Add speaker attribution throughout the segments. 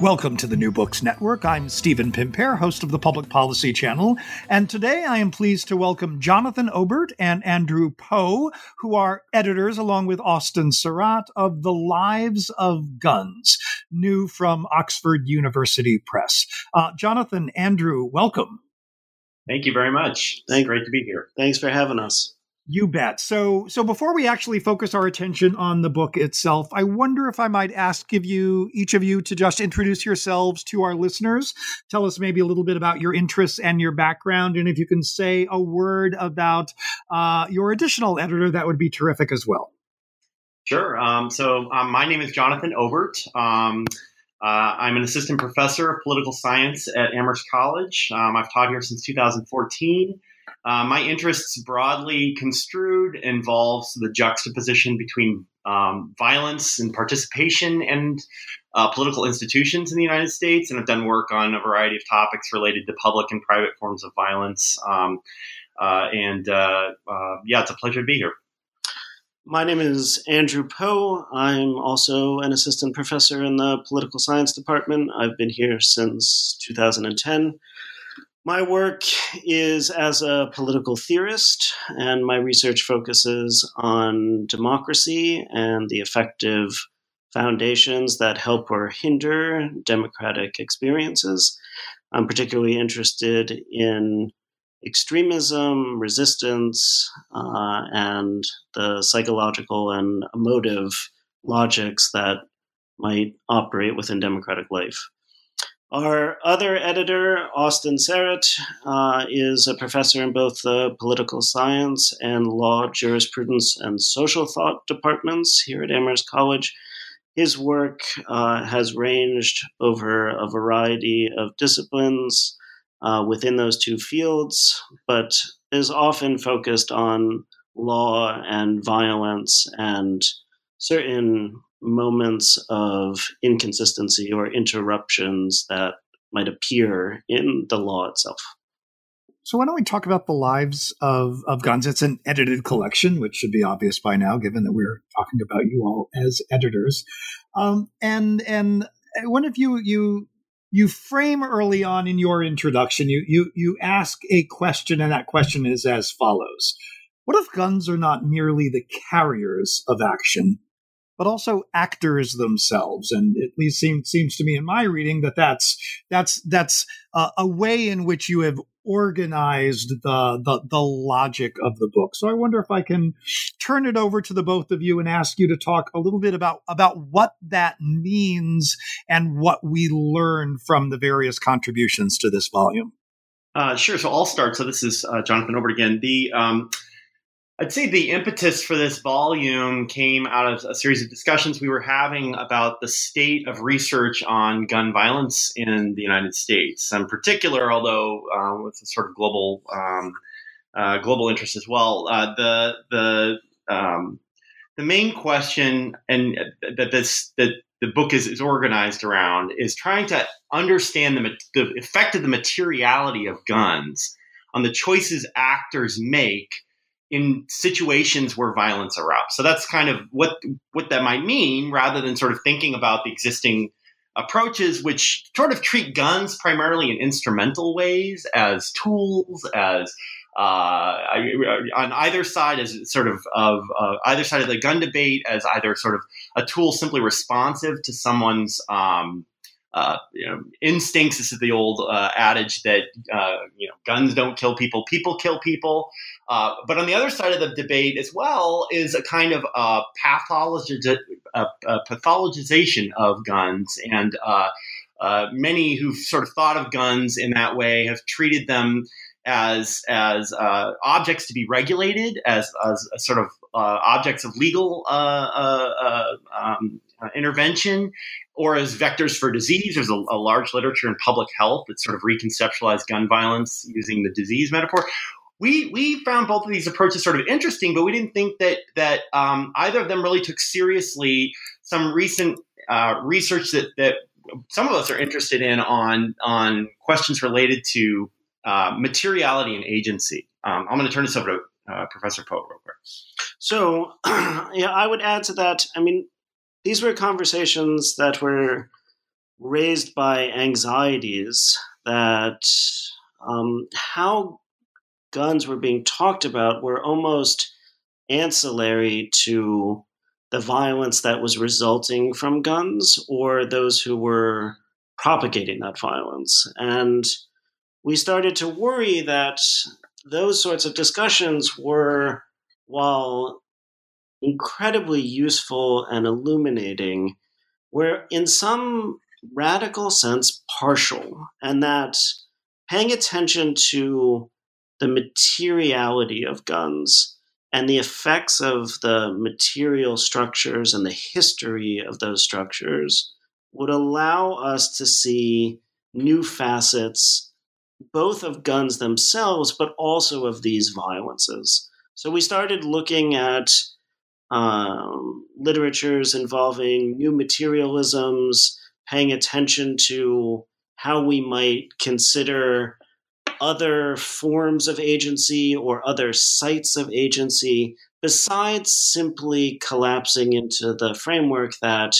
Speaker 1: Welcome to the New Books Network. I'm Stephen Pimpare, host of the Public Policy Channel, and today I am pleased to welcome Jonathan Obert and Andrew Poe, who are editors, along with Austin Surratt, of The Lives of Guns, new from Oxford University Press. Jonathan, Andrew, welcome.
Speaker 2: Thank you very much. It's great to be here.
Speaker 3: Thanks for having us.
Speaker 1: You bet. So before we actually focus our attention on the book itself, I wonder if I might ask each of you to just introduce yourselves to our listeners. Tell us maybe a little bit about your interests and your background. And if you can say a word about your additional editor, that would be terrific as well.
Speaker 2: Sure. My name is Jonathan Obert. I'm an assistant professor of political science at Amherst College. I've taught here since 2014. My interests, broadly construed, involves the juxtaposition between violence and participation and political institutions in the United States, and I've done work on a variety of topics related to public and private forms of violence. It's a pleasure to be here.
Speaker 3: My name is Andrew Poe. I'm also an assistant professor in the political science department. I've been here since 2010. My work is as a political theorist, and my research focuses on democracy and the effective foundations that help or hinder democratic experiences. I'm particularly interested in extremism, resistance, and the psychological and emotive logics that might operate within democratic life. Our other editor, Austin Surratt, is a professor in both the political science and law, jurisprudence, and social thought departments here at Amherst College. His work has ranged over a variety of disciplines within those two fields, but is often focused on law and violence and certain moments of inconsistency or interruptions that might appear in the law itself.
Speaker 1: So why don't we talk about The Lives of Guns? It's an edited collection, which should be obvious by now, given that we're talking about you all as editors. And one of you frame early on in your introduction, you ask a question, and that question is as follows: what if guns are not merely the carriers of action, but also actors themselves? And it at least seems to me in my reading that's a way in which you have organized the logic of the book. So I wonder if I can turn it over to the both of you and ask you to talk a little bit about what that means and what we learn from the various contributions to this volume.
Speaker 2: Sure. So I'll start. So this is Jonathan Obert again. I'd say the impetus for this volume came out of a series of discussions we were having about the state of research on gun violence in the United States, in particular, although with a sort of global interest as well. The main question, and that the book is organized around, is trying to understand the effect of the materiality of guns on the choices actors make in situations where violence erupts. So that's kind of what that might mean, rather than sort of thinking about the existing approaches, which sort of treat guns primarily in instrumental ways, as tools, as on either side, as sort of either side of the gun debate, as either sort of a tool simply responsive to someone's instincts. This is the old adage that guns don't kill people, people kill people. But on the other side of the debate as well is a kind of pathologization of guns, and many who've sort of thought of guns in that way have treated them as objects to be regulated, as sort of objects of legal intervention, or as vectors for disease. There's a large literature in public health that sort of reconceptualized gun violence using the disease metaphor. We found both of these approaches sort of interesting, but we didn't think that either of them really took seriously some recent research that some of us are interested in on questions related to materiality and agency. I'm going to turn this over to Professor Poe real quick.
Speaker 3: So, I would add to that. I mean, these were conversations that were raised by anxieties that how guns were being talked about were almost ancillary to the violence that was resulting from guns or those who were propagating that violence. And we started to worry that those sorts of discussions were, while incredibly useful and illuminating, were in some radical sense partial, and that paying attention to the materiality of guns and the effects of the material structures and the history of those structures would allow us to see new facets, both of guns themselves, but also of these violences. So we started looking at literatures involving new materialisms, paying attention to how we might consider other forms of agency or other sites of agency, besides simply collapsing into the framework that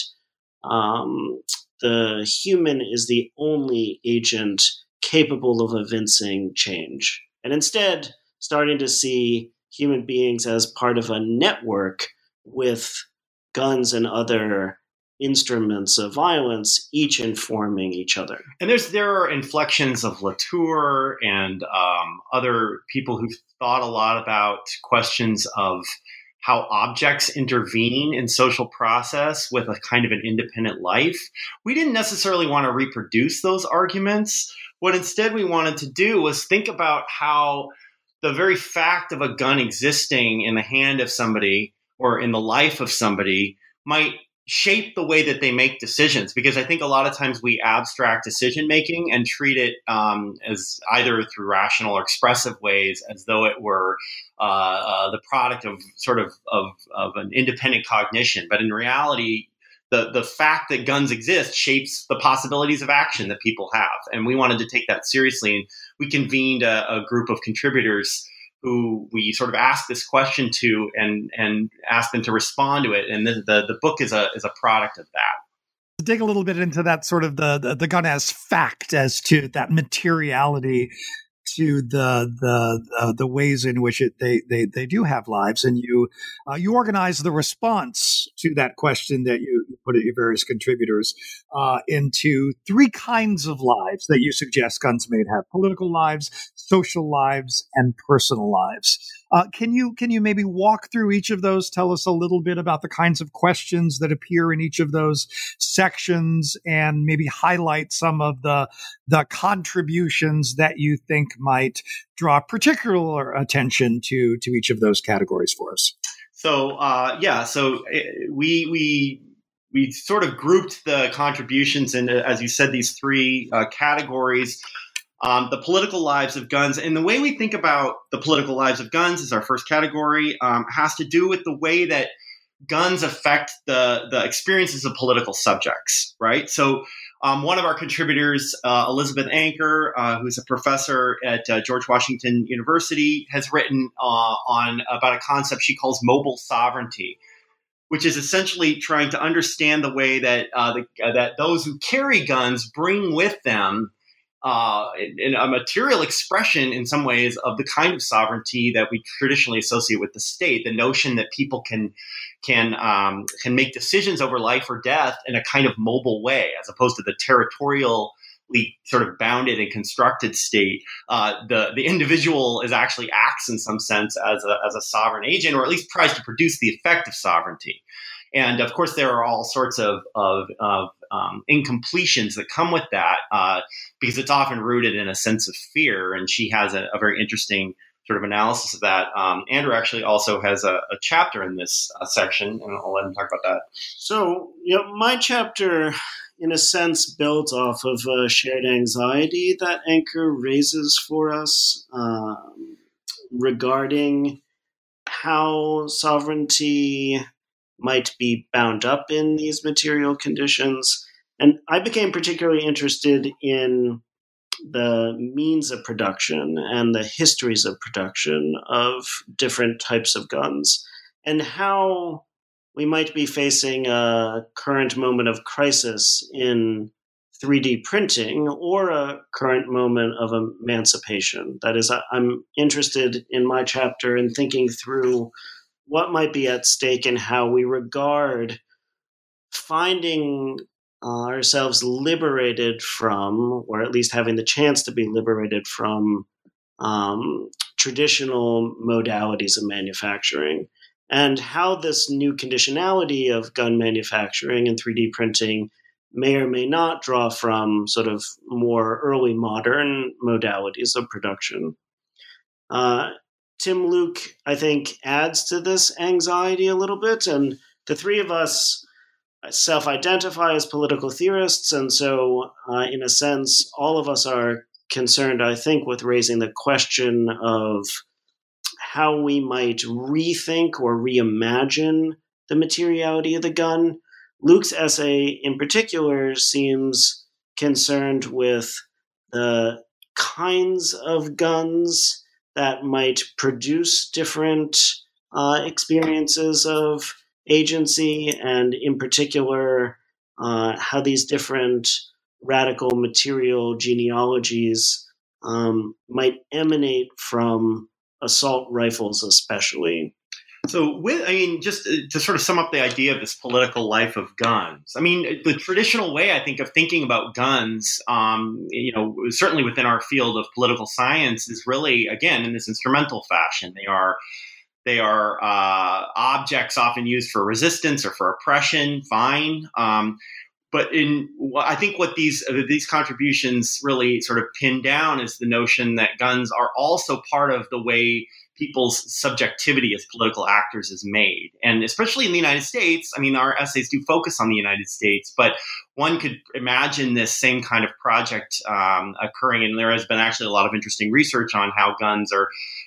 Speaker 3: the human is the only agent capable of evincing change. And instead, starting to see human beings as part of a network with guns and other instruments of violence, each informing each other.
Speaker 2: And there are inflections of Latour and other people who've thought a lot about questions of how objects intervene in social process with a kind of an independent life. We didn't necessarily want to reproduce those arguments. What instead we wanted to do was think about how the very fact of a gun existing in the hand of somebody or in the life of somebody might shape the way that they make decisions, because I think a lot of times we abstract decision making and treat it as either through rational or expressive ways as though it were the product of sort of an independent cognition. But in reality, the fact that guns exist shapes the possibilities of action that people have. And we wanted to take that seriously. And we convened a group of contributors who we sort of asked this question to and asked them to respond to it. And the book is a product of that.
Speaker 1: Dig a little bit into that sort of the gun as fact, as to that materiality, to the ways in which they do have lives, and you organize the response to that question that you put at your various contributors into three kinds of lives that you suggest guns may have: political lives, social lives, and personal lives. Can you maybe walk through each of those? Tell us a little bit about the kinds of questions that appear in each of those sections, and maybe highlight some of the contributions that you think might draw particular attention to each of those categories for us.
Speaker 2: So we sort of grouped the contributions into, as you said, these three categories. The political lives of guns. And the way we think about the political lives of guns as our first category has to do with the way that guns affect the experiences of political subjects, right? So one of our contributors, Elizabeth Anker, who's a professor at George Washington University, has written about a concept she calls mobile sovereignty, which is essentially trying to understand the way that that those who carry guns bring with them in a material expression, in some ways, of the kind of sovereignty that we traditionally associate with the state. The notion that people can make decisions over life or death in a kind of mobile way, as opposed to the territorially sort of bounded and constructed state. The individual actually acts in some sense as a sovereign agent, or at least tries to produce the effect of sovereignty. And of course, there are all sorts of incompletions that come with that, because it's often rooted in a sense of fear. And she has a very interesting sort of analysis of that. Andrew actually also has a chapter in this section, and I'll let him talk about that.
Speaker 3: So, my chapter, in a sense, built off of a shared anxiety that Anker raises for us regarding how sovereignty might be bound up in these material conditions. And I became particularly interested in the means of production and the histories of production of different types of guns, and how we might be facing a current moment of crisis in 3D printing or a current moment of emancipation. That is, I'm interested in my chapter in thinking through what might be at stake and how we regard finding ourselves liberated from, or at least having the chance to be liberated from, traditional modalities of manufacturing, and how this new conditionality of gun manufacturing and 3D printing may or may not draw from sort of more early modern modalities of production. Tim Luke, I think, adds to this anxiety a little bit, and the three of us self-identify as political theorists, and so, in a sense, all of us are concerned, I think, with raising the question of how we might rethink or reimagine the materiality of the gun. Luke's essay in particular seems concerned with the kinds of guns that might produce different experiences of agency, and in particular, how these different radical material genealogies might emanate from assault rifles especially.
Speaker 2: So, just to sort of sum up the idea of this political life of guns, I mean, the traditional way, I think, of thinking about guns, certainly within our field of political science, is really, again, in this instrumental fashion. They are objects often used for resistance or for oppression, fine. But I think what these contributions really sort of pin down is the notion that guns are also part of the way people's subjectivity as political actors is made. And especially in the United States, I mean, our essays do focus on the United States, but one could imagine this same kind of project occurring. And there has been actually a lot of interesting research on how guns are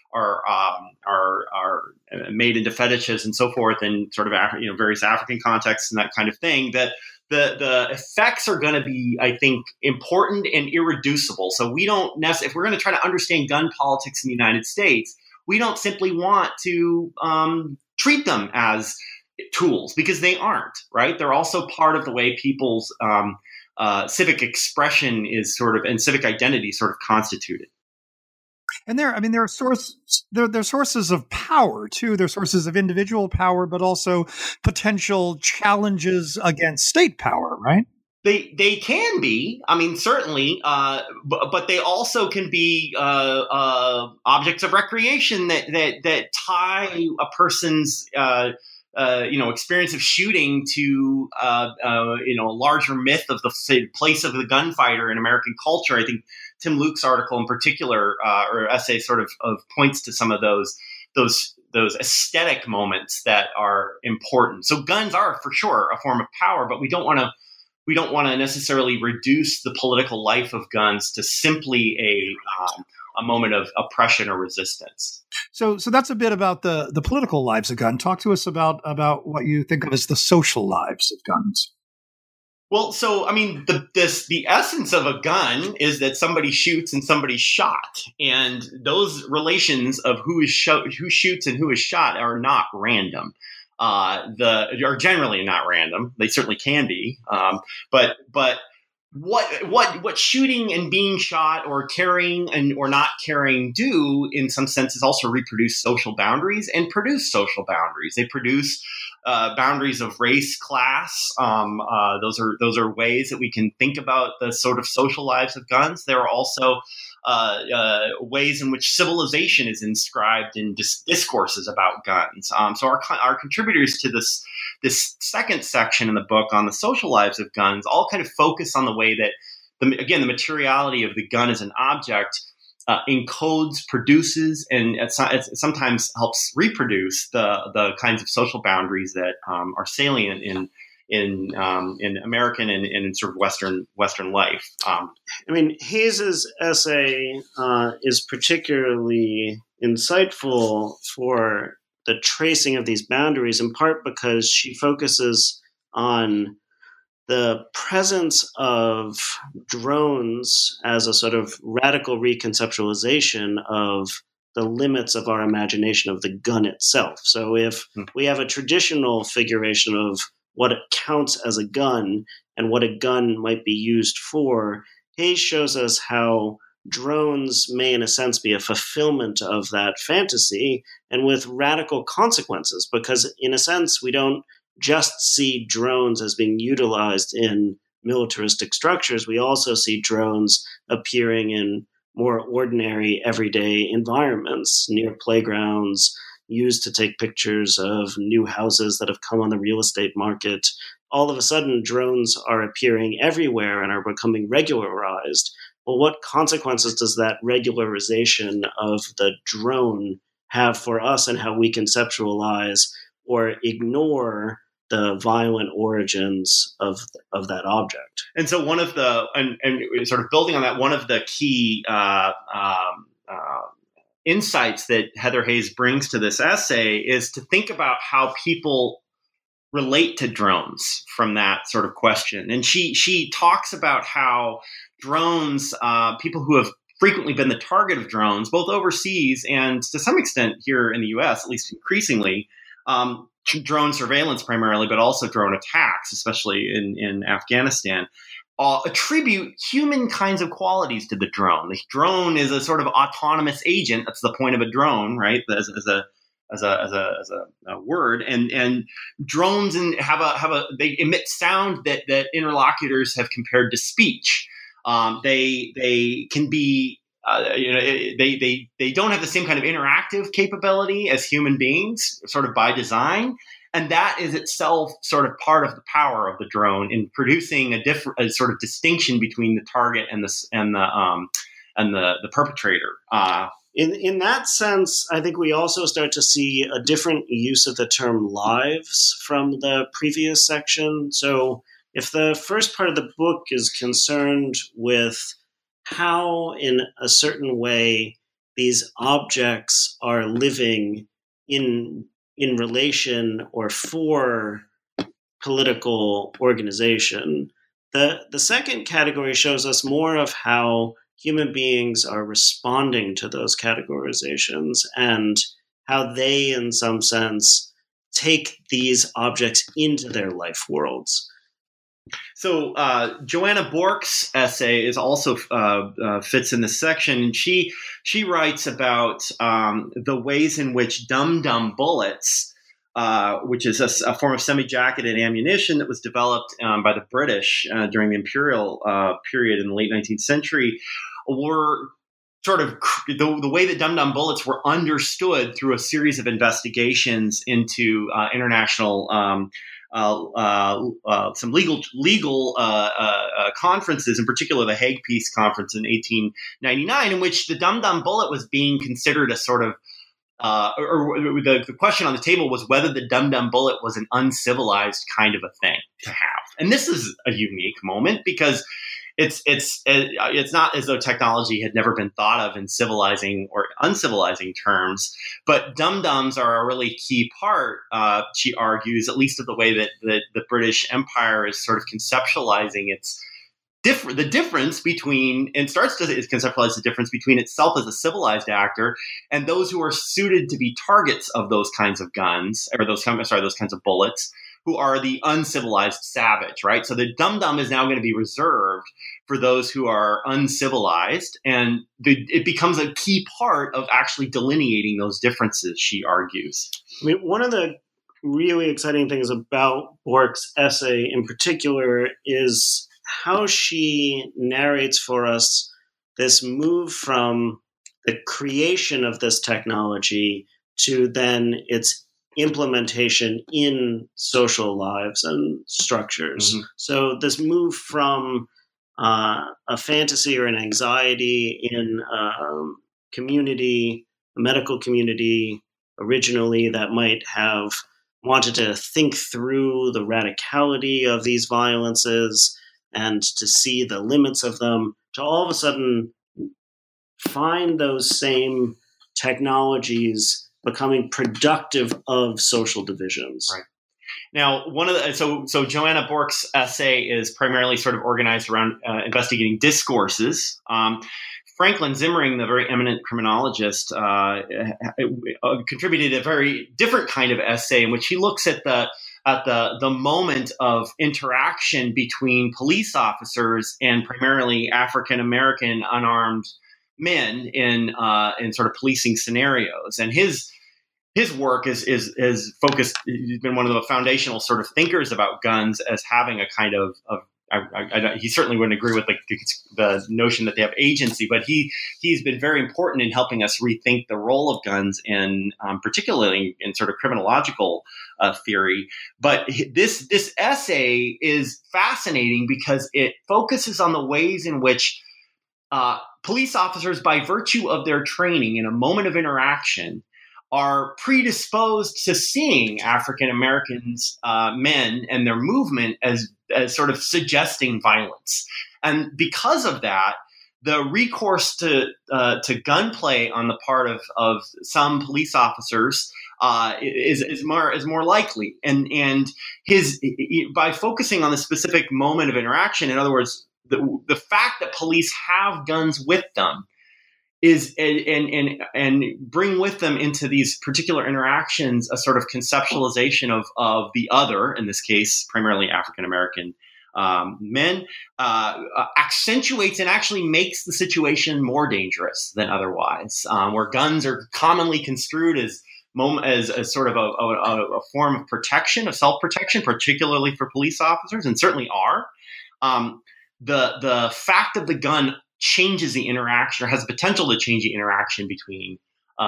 Speaker 2: made into fetishes and so forth, in sort of various African contexts and that kind of thing. That the effects are going to be, I think, important and irreducible. So we don't if we're going to try to understand gun politics in the United States, we don't simply want to treat them as tools, because they aren't, right? They're also part of the way people's civic expression is sort of, and civic identity sort of constituted.
Speaker 1: And there are sources of power too. They're sources of individual power, but also potential challenges against state power, right?
Speaker 2: They can be. I mean, certainly, but they also can be objects of recreation that tie a person's experience of shooting to a larger myth of the place of the gunfighter in American culture. I think Tim Luke's article in particular, or essay, sort of points to some of those aesthetic moments that are important. So guns are for sure a form of power, but we don't want to necessarily reduce the political life of guns to simply a moment of oppression or resistance.
Speaker 1: So that's a bit about the political lives of gun. Talk to us about what you think of as the social lives of guns.
Speaker 2: Well, so I mean, the essence of a gun is that somebody shoots and somebody's shot, and those relations of who shoots and who is shot are not random. Are generally not random. They certainly can be, but what shooting and being shot or carrying or not carrying do in some sense is also reproduce social boundaries and produce social boundaries. They produce boundaries of race, class. Those are ways that we can think about the sort of social lives of guns. There are also ways in which civilization is inscribed in discourses about guns. So our contributors to this second section in the book on the social lives of guns all kind of focus on the way that the materiality of the gun as an object encodes, produces, and it sometimes helps reproduce the kinds of social boundaries that are salient in American and in sort of Western life. I
Speaker 3: mean, Hayes's essay is particularly insightful for the tracing of these boundaries, in part because she focuses on the presence of drones as a sort of radical reconceptualization of the limits of our imagination of the gun itself. So if we have a traditional figuration of what it counts as a gun, and what a gun might be used for, Hayes shows us how drones may, in a sense, be a fulfillment of that fantasy, and with radical consequences, because in a sense, we don't just see drones as being utilized in militaristic structures. We also see drones appearing in more ordinary, everyday environments, near playgrounds, used to take pictures of new houses that have come on the real estate market. All of a sudden, drones are appearing everywhere and are becoming regularized. Well, what consequences does that regularization of the drone have for us and how we conceptualize or ignore the violent origins of that object?
Speaker 2: And so one of the, and sort of building on that, one of the key insights that Heather Hayes brings to this essay is to think about how people relate to drones from that sort of question. And she talks about how drones, people who have frequently been the target of drones, both overseas and to some extent here in the US, at least increasingly, drone surveillance primarily, but also drone attacks, especially in Afghanistan, attribute human kinds of qualities to the drone. The drone is a sort of autonomous agent. That's the point of a drone, right? As a word, and drones they emit sound that interlocutors have compared to speech. They can be. They don't have the same kind of interactive capability as human beings, sort of by design, and that is itself sort of part of the power of the drone in producing a sort of distinction between the target and the perpetrator.
Speaker 3: In that sense, I think we also start to see a different use of the term lives from the previous section. So, if the first part of the book is concerned with how, in a certain way, these objects are living in relation or for political organization, the second category shows us more of how human beings are responding to those categorizations and how they, in some sense, take these objects into their life worlds.
Speaker 2: So Joanna Bork's essay is also fits in this section, and she writes about the ways in which dum-dum bullets, which is a form of semi-jacketed ammunition that was developed by the British during the imperial period in the late 19th century, were sort of the way that dum-dum bullets were understood through a series of investigations into international some legal conferences, in particular the Hague Peace Conference in 1899, in which the dum-dum bullet was being considered a sort of the question on the table was whether the dum-dum bullet was an uncivilized kind of a thing to have. And this is a unique moment because it's not as though technology had never been thought of in civilizing or uncivilizing terms, but dum-dums are a really key part, she argues, at least of the way that the British Empire is sort of conceptualizing the difference between, and starts to conceptualize the difference between itself as a civilized actor and those who are suited to be targets of those kinds of guns, or those kinds of bullets, who are the uncivilized savage, right? So the dum-dum is now going to be reserved for those who are uncivilized, and it becomes a key part of actually delineating those differences, she argues.
Speaker 3: I mean, one of the really exciting things about Bork's essay in particular is how she narrates for us this move from the creation of this technology to then its implementation in social lives and structures. Mm-hmm. So this move from a fantasy or an anxiety in a community, a medical community originally that might have wanted to think through the radicality of these violences and to see the limits of them, to all of a sudden find those same technologies becoming productive of social divisions.
Speaker 2: Right. Now, so Joanna Bork's essay is primarily sort of organized around investigating discourses. Franklin Zimmering, the very eminent criminologist, contributed a very different kind of essay in which he looks at the at the moment of interaction between police officers and primarily African American unarmed men in sort of policing scenarios. And his work is focused. He's been one of the foundational sort of thinkers about guns as having a kind of he certainly wouldn't agree with the notion that they have agency, but he's been very important in helping us rethink the role of guns, in particularly in sort of criminological theory. But this essay is fascinating because it focuses on the ways in which police officers, by virtue of their training in a moment of interaction, are predisposed to seeing African Americans, men, and their movement as sort of suggesting violence. And because of that, the recourse to gunplay on the part of some police officers is more likely. And by focusing on the specific moment of interaction, in other words, the fact that police have guns with them is and bring with them into these particular interactions a sort of conceptualization of the other, in this case primarily African American men, accentuates and actually makes the situation more dangerous than otherwise, where guns are commonly construed as sort of a form of protection, of self-protection, particularly for police officers, and certainly are. The fact of the gun changes the interaction, or has the potential to change the interaction between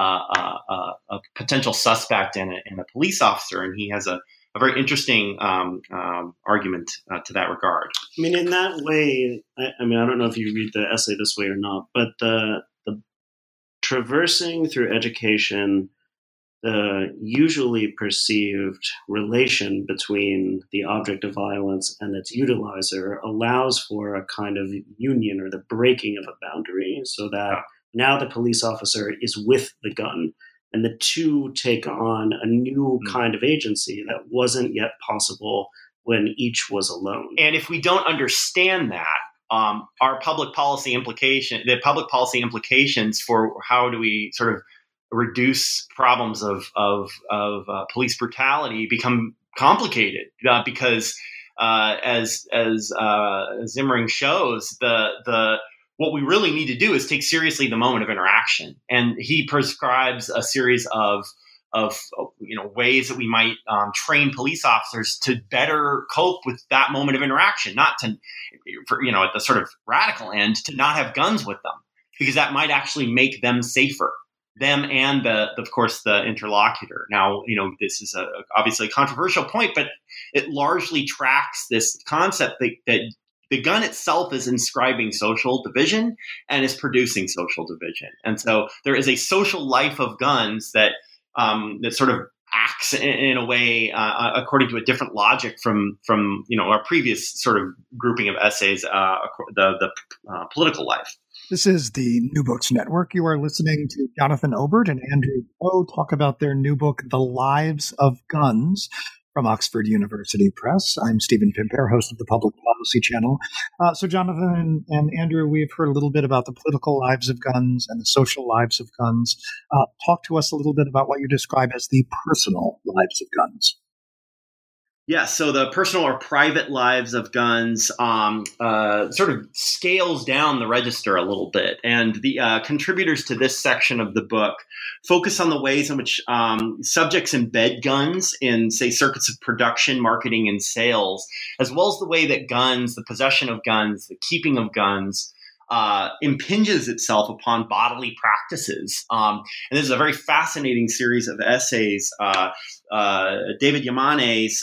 Speaker 2: a potential suspect and a police officer. And he has a very interesting argument to that regard.
Speaker 3: I mean, in that way, I don't know if you read the essay this way or not, but the traversing through education, the usually perceived relation between the object of violence and its utilizer allows for a kind of union, or the breaking of a boundary, so that now the police officer is with the gun, and the two take on a new kind of agency that wasn't yet possible when each was alone.
Speaker 2: And if we don't understand that, our public policy implications for how do we sort of reduce problems of police brutality become complicated, because as Zimring shows, what we really need to do is take seriously the moment of interaction, and he prescribes a series of ways that we might train police officers to better cope with that moment of interaction, not to, at the sort of radical end, to not have guns with them, because that might actually make them safer. Them and of course the interlocutor. Now, this is obviously a controversial point, but it largely tracks this concept that the gun itself is inscribing social division and is producing social division. And so there is a social life of guns that sort of acts in a way according to a different logic from our previous sort of grouping of essays, the political life.
Speaker 1: This is the New Books Network. You are listening to Jonathan Obert and Andrew Poe talk about their new book, The Lives of Guns, from Oxford University Press. I'm Stephen Pimpare, host of the Public Policy Channel. So Jonathan and Andrew, we've heard a little bit about the political lives of guns and the social lives of guns. Talk to us a little bit about what you describe as the personal lives of guns.
Speaker 2: Yeah, so the personal or private lives of guns sort of scales down the register a little bit. And the contributors to this section of the book focus on the ways in which subjects embed guns in, say, circuits of production, marketing, and sales, as well as the way that guns, the possession of guns, the keeping of guns, impinges itself upon bodily practices. And this is a very fascinating series of essays. David Yamane's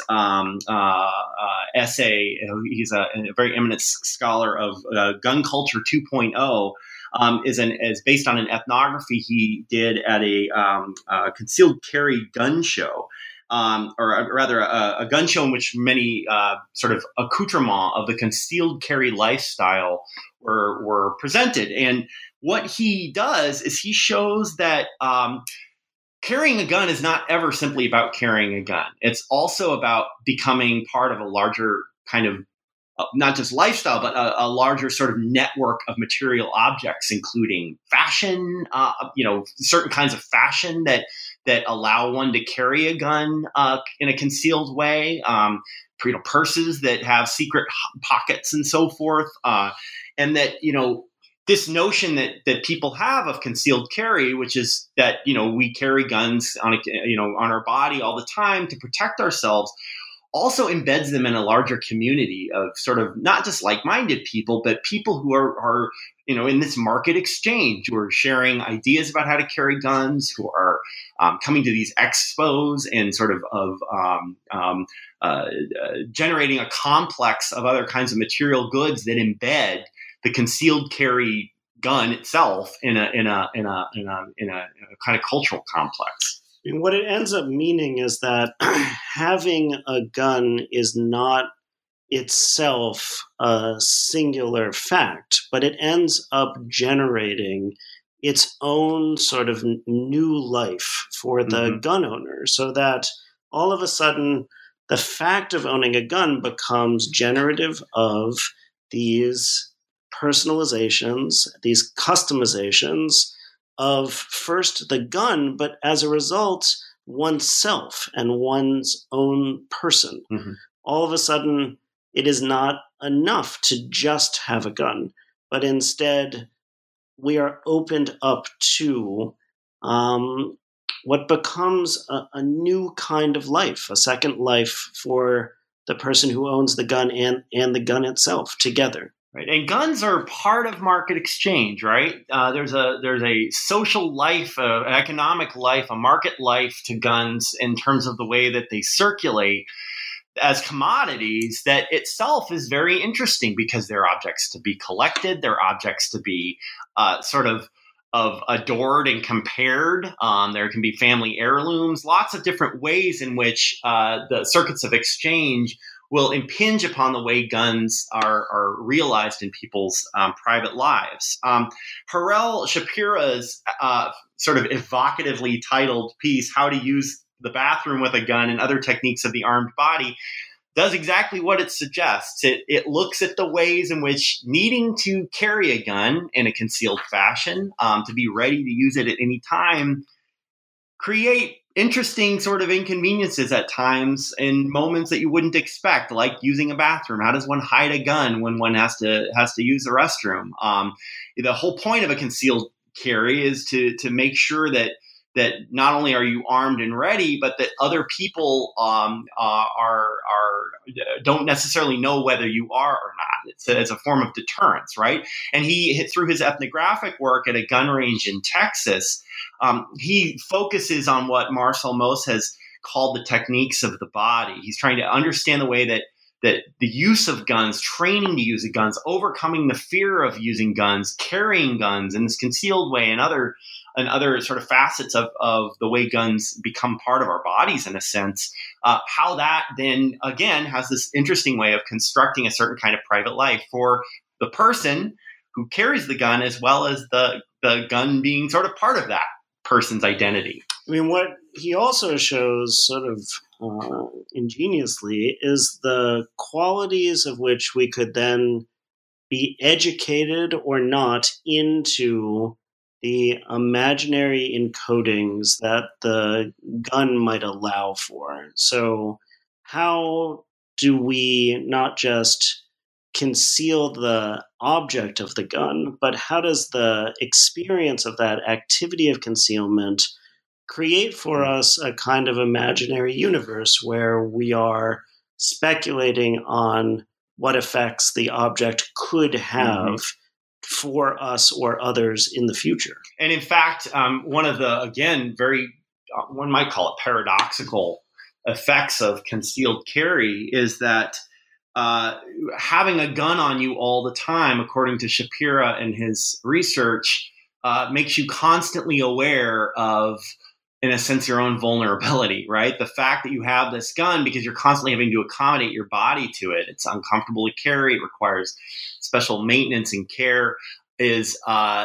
Speaker 2: essay, he's a very eminent scholar of gun culture 2.0, is based on an ethnography he did at a concealed carry gun show. Or rather a gun show in which many sort of accoutrements of the concealed carry lifestyle were presented. And what he does is he shows that carrying a gun is not ever simply about carrying a gun. It's also about becoming part of a larger kind of not just lifestyle, but a larger sort of network of material objects, including fashion, certain kinds of fashion that that allow one to carry a gun in a concealed way. Purses that have secret pockets and so forth, and that this notion that people have of concealed carry, which is that we carry guns on on our body all the time to protect ourselves, also embeds them in a larger community of sort of not just like-minded people, but people who are in this market exchange, who are sharing ideas about how to carry guns, who are coming to these expos and sort of generating a complex of other kinds of material goods that embed the concealed carry gun itself in a kind of cultural complex.
Speaker 3: I mean, what it ends up meaning is that having a gun is not itself a singular fact, but it ends up generating its own sort of new life for the gun owner, so that all of a sudden the fact of owning a gun becomes generative of these personalizations, these customizations of first the gun, but as a result, oneself and one's own person. All of a sudden, it is not enough to just have a gun, but instead we are opened up to what becomes a new kind of life, a second life for the person who owns the gun and the gun itself together.
Speaker 2: Right. And guns are part of market exchange, right? There's a social life, an economic life, a market life to guns in terms of the way that they circulate as commodities that itself is very interesting, because they're objects to be collected, they're objects to be sort of adored and compared. There can be family heirlooms, lots of different ways in which the circuits of exchange will impinge upon the way guns are realized in people's private lives. Harel Shapira's sort of evocatively titled piece, How to Use the Bathroom with a Gun and Other Techniques of the Armed Body, does exactly what it suggests. It looks at the ways in which needing to carry a gun in a concealed fashion, to be ready to use it at any time, create interesting sort of inconveniences at times in moments that you wouldn't expect, like using a bathroom. How does one hide a gun when one has to use the restroom? The whole point of a concealed carry is to make sure that not only are you armed and ready, but that other people don't necessarily know whether you are or not. It's a form of deterrence, right? And he, through his ethnographic work at a gun range in Texas, he focuses on what Marcel Mauss has called the techniques of the body. He's trying to understand the way that the use of guns, training to use guns, overcoming the fear of using guns, carrying guns in this concealed way, and other sort of facets of the way guns become part of our bodies, in a sense, how that then, again, has this interesting way of constructing a certain kind of private life for the person who carries the gun, as well as the gun being sort of part of that person's identity.
Speaker 3: I mean, what he also shows sort of ingeniously is the qualities of which we could then be educated or not into the imaginary encodings that the gun might allow for. So how do we not just conceal the object of the gun, but how does the experience of that activity of concealment create for us a kind of imaginary universe where we are speculating on what effects the object could have for us or others in the future? And
Speaker 2: in fact, one of the, again, very, one might call it paradoxical effects of concealed carry is that having a gun on you all the time, according to Shapira and his research, makes you constantly aware of, in a sense, your own vulnerability, right? The fact that you have this gun, because you're constantly having to accommodate your body to it, it's uncomfortable to carry, it requires special maintenance and care, is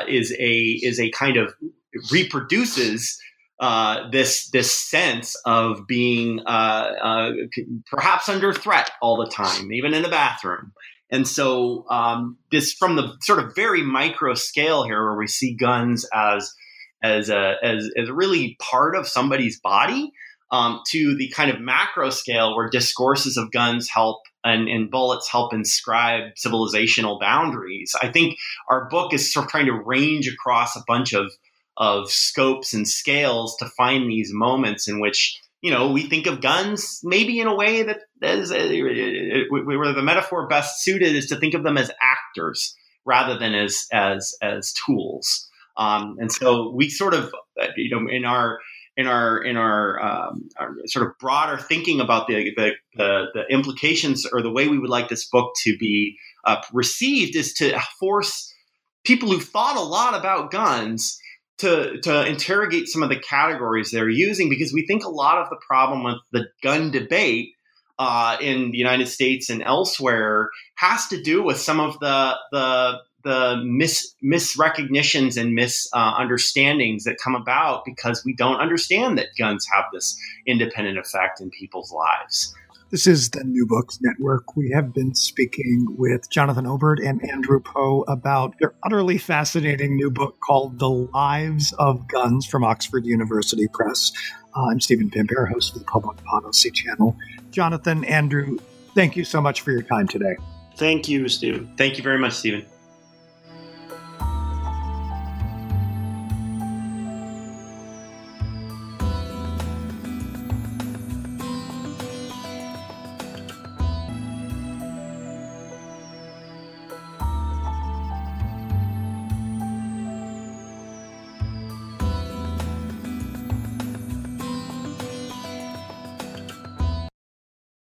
Speaker 2: a kind of reproduces this sense of being perhaps under threat all the time, even in the bathroom. And so this, from the sort of very micro scale here, where we see guns as as a really part of somebody's body, to the kind of macro scale where discourses of guns help and bullets help inscribe civilizational boundaries. I think our book is sort of trying to range across a bunch of scopes and scales to find these moments in which, we think of guns maybe in a way that is where the metaphor best suited is to think of them as actors rather than as tools. And so we sort of, in our sort of broader thinking about the implications or the way we would like this book to be received is to force people who thought a lot about guns to interrogate some of the categories they're using, because we think a lot of the problem with the gun debate in the United States and elsewhere has to do with some of the misrecognitions and misunderstandings that come about because we don't understand that guns have this independent effect in people's lives.
Speaker 1: This is the New Books Network. We have been speaking with Jonathan Obert and Andrew Poe about their utterly fascinating new book called The Lives of Guns from Oxford University Press. I'm Stephen Pimpare, host of the Public Policy Channel. Jonathan, Andrew, thank you so much for your time today.
Speaker 3: Thank you, Stephen.
Speaker 2: Thank you very much, Stephen.